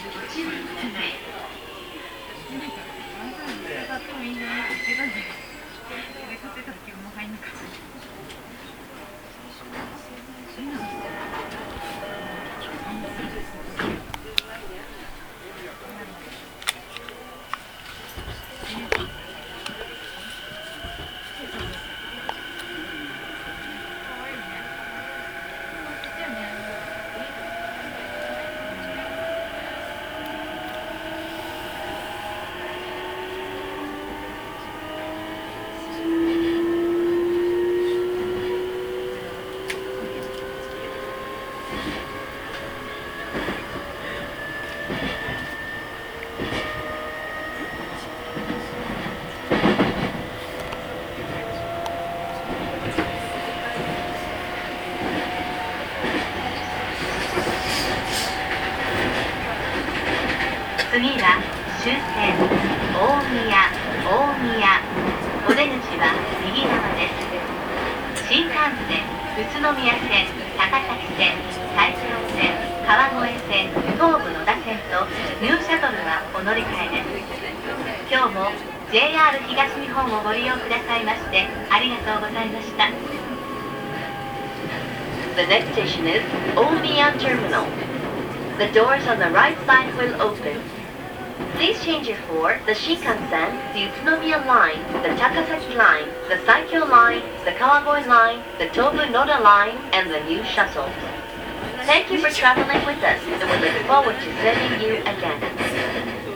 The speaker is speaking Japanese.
次は終点大宮。お出口は右側です。新幹線宇都宮線、高崎線、埼京線、川越線、東武野田線とニューシャトルはお乗り換えです。今日も JR 東日本をご利用くださいましてありがとうございました。The next station is Omiya Terminal. The doors on the right side will open. Please change it for the Shinkansen, the Utsunomiya line, the Takasaki line, the Saikyo line, the Kawagoe line, the Tobu Noda line, and the new shuttles. Thank you for traveling with us, and we look forward to seeing you again.